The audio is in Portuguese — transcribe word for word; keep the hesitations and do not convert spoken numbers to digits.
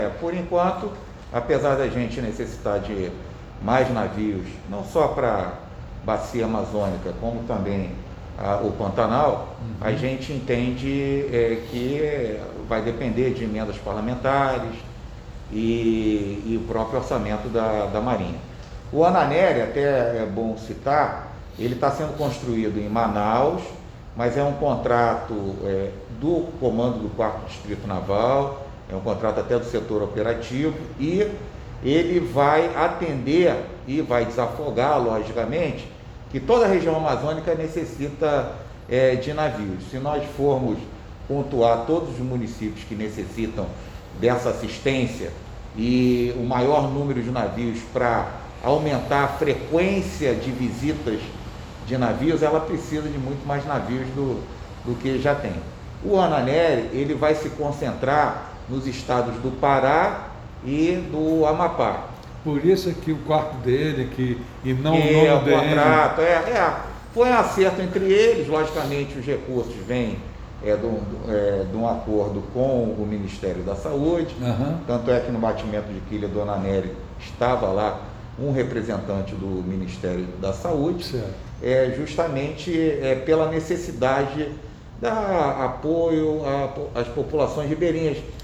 É, por enquanto, apesar da gente necessitar de mais navios, não só para bacia amazônica, como também a, o Pantanal, uhum. a gente entende é, que vai depender de emendas parlamentares e, e o próprio orçamento da, da Marinha. O Ananeri, até é bom citar, ele está sendo construído em Manaus, mas é um contrato é, do comando do quarto Distrito Naval, é um contrato até do setor operativo, e ele vai atender e vai desafogar, logicamente, que toda a região amazônica necessita é, de navios. Se nós formos pontuar todos os municípios que necessitam dessa assistência e o maior número de navios para aumentar a frequência de visitas de navios, ela precisa de muito mais navios do, do que já tem. O Ananeri, ele vai se concentrar nos estados do Pará e do Amapá. Por isso é que o quarto dele, que, e não e o nome o dele. contrato, é, é, foi um acerto entre eles, logicamente os recursos vêm é, de, um, é, de um acordo com o Ministério da Saúde, uhum. tanto é que no batimento de quilha do Ananeri estava lá um representante do Ministério da Saúde, é, justamente é, pela necessidade de dar apoio às populações ribeirinhas.